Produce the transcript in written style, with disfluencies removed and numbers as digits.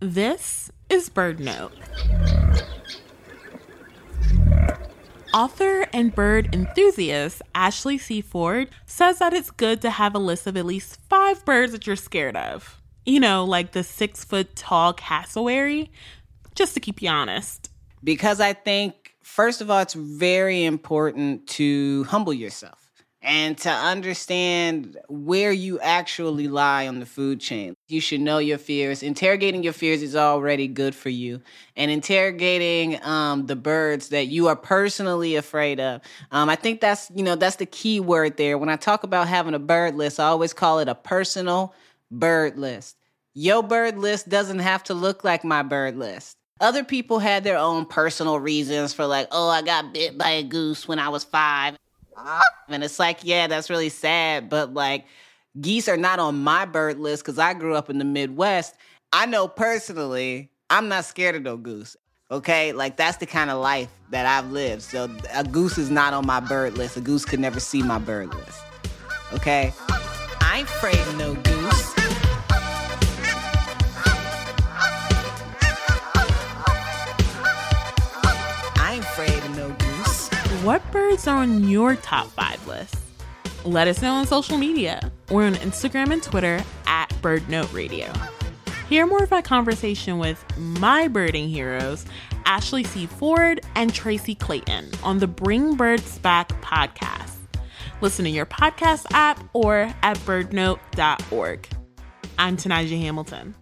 This is Bird Note. Author and bird enthusiast Ashley C. Ford says that it's good to have a list of at least 5 birds that you're scared of. You know, like the 6-foot-tall cassowary, just to keep you honest. Because I think, first of all, it's very important to humble yourself and to understand where you actually lie on the food chain. You should know your fears. Interrogating your fears is already good for you. And interrogating the birds that you are personally afraid of. I think that's the key word there. When I talk about having a bird list, I always call it a personal bird list. Your bird list doesn't have to look like my bird list. Other people had their own personal reasons for I got bit by a goose when I was 5. And it's yeah, that's really sad. But geese are not on my bird list because I grew up in the Midwest. I know personally, I'm not scared of no goose. Okay? That's the kind of life that I've lived. So a goose is not on my bird list. A goose could never see my bird list. Okay? I ain't afraid of no goose. I ain't afraid of no goose. What birds are on your top 5 list? Let us know on social media. We're on Instagram and Twitter at BirdNoteRadio. Hear more of my conversation with my birding heroes, Ashley C. Ford and Tracy Clayton, on the Bring Birds Back podcast. Listen in your podcast app or at birdnote.org. I'm Tanaja Hamilton.